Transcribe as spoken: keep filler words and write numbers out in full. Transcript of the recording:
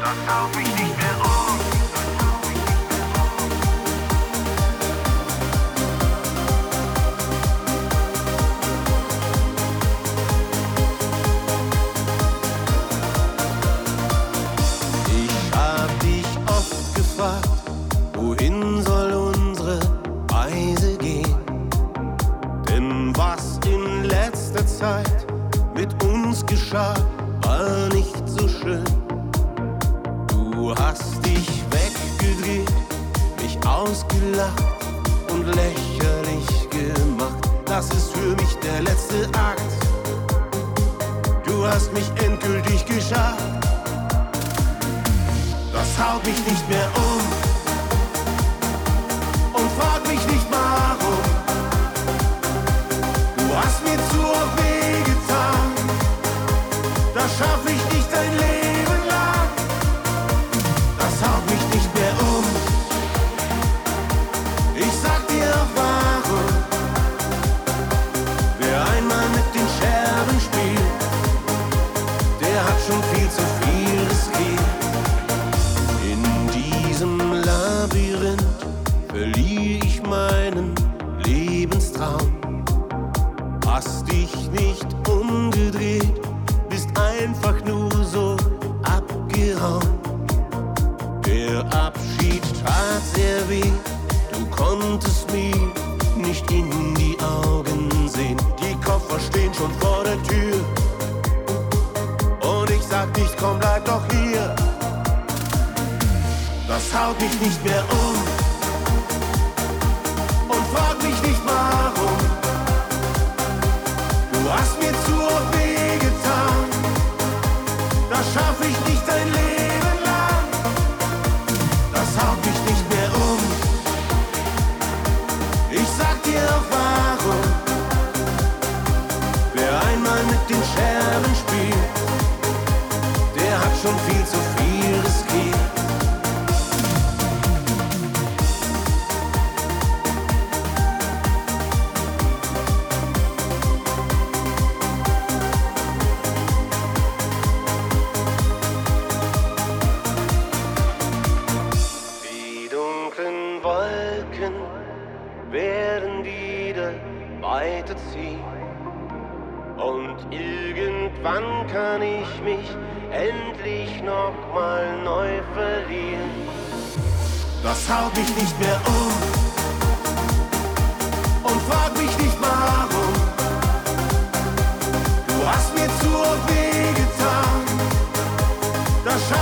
das haut mich nicht mehr um. Ich hab dich oft gefragt, wohin soll unsere Reise gehen? Denn was in letzter Zeit mit uns geschah, war nicht so schön. Du hast dich weggedreht, mich ausgelacht und lächerlich gemacht. Das ist für mich der letzte Akt. Du hast mich endgültig geschafft. Das haut mich nicht mehr um und frag mich nicht warum. Du hast mir zu oft wehgetan, das schaff ich nicht ein Leben lang. Das haut mich nicht mehr um. Ich sag dir auch warum. Wer einmal mit den Scherben spielt, der hat schon viel zu viel riskiert. In diesem Labyrinth verliere ich meinen Lebenstraum. Hast dich nicht umgedreht, bist einfach nur so abgehauen. Der Abschied tat sehr weh, du konntest mir nicht in die Augen sehen. Die Koffer stehen schon vor der Tür und ich sag nicht, komm, bleib doch hier. Das haut mich nicht mehr um und frag mich nicht warum. Du hast mir zu oft wehgetan, das schaff ich nicht ein Leben lang. Das haut mich nicht mehr um. Ich sag dir auch warum. Wer einmal mit den Scherben spielt, der hat schon viel zu viel riskiert. Werden wieder weiterziehen und irgendwann kann ich mich endlich nochmal neu verlieren. Das haut mich nicht mehr um und frag mich nicht warum. Du hast mir zu oft wehgetan, das